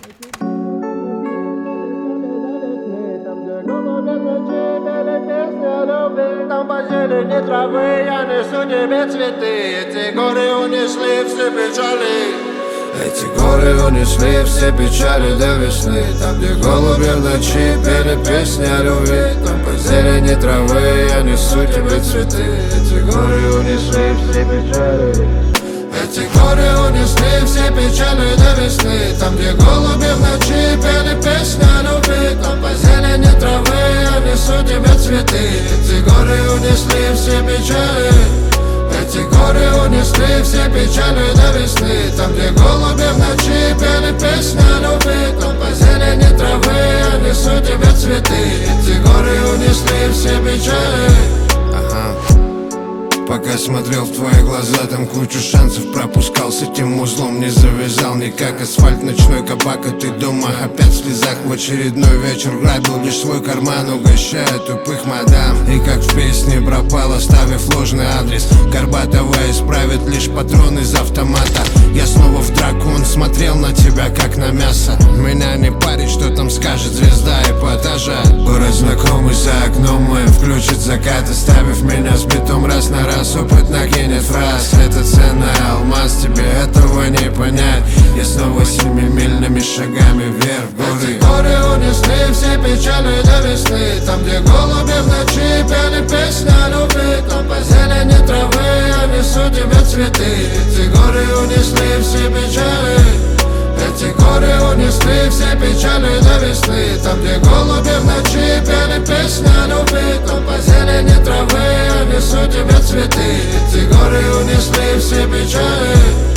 Там по зелени травы я несу тебе цветы. Эти горы унесли все печали. Эти горы унесли все печали до весны. Там, где голуби в ночи пели песни о любви. Там по зелени травы я несу тебе цветы. Эти горы унесли все печали. Эти горы унесли все печали до весны. Там, где голуби в ночи пели песни о любви. Там по зелени травы я несу тебе цветы. Эти горы унесли все печали. Эти горы унесли все печали до весны. Там, где голуби в ночи пели песни о любви. Там по зелени травы я несу тебе цветы. Эти горы унесли все печали. Пока смотрел в твои глаза, там кучу шансов пропускал. С этим узлом не завязал никак. Асфальт, ночной кабак, а ты дома опять в слезах. В очередной вечер грабил лишь свой карман, угощая тупых мадам. И как в песне пропал, оставив ложный адрес. Горбатова исправит лишь патрон из автомата. Я снова в дракон, смотрел на тебя как на мясо. Меня не парит, что там скажет звезда эпатажа. Город знакомый за окном моим, включит закат, оставив меня с битом раз на раз. Опыт накинет фраз, это ценный алмаз, тебе этого не понять. Я снова семимильными шагами вверх горы. Эти горы унесли все печали до весны. Там, где голуби в ночи пели песни о любви. Там по зелени травы я несу тебе цветы. Эти горы унесли все печали. Эти горы унесли все печали до весны. Там, где голуби в ночи пели песни о любви. Там по зелени травы я несу тебе цветы. Эти горы унесли все печали.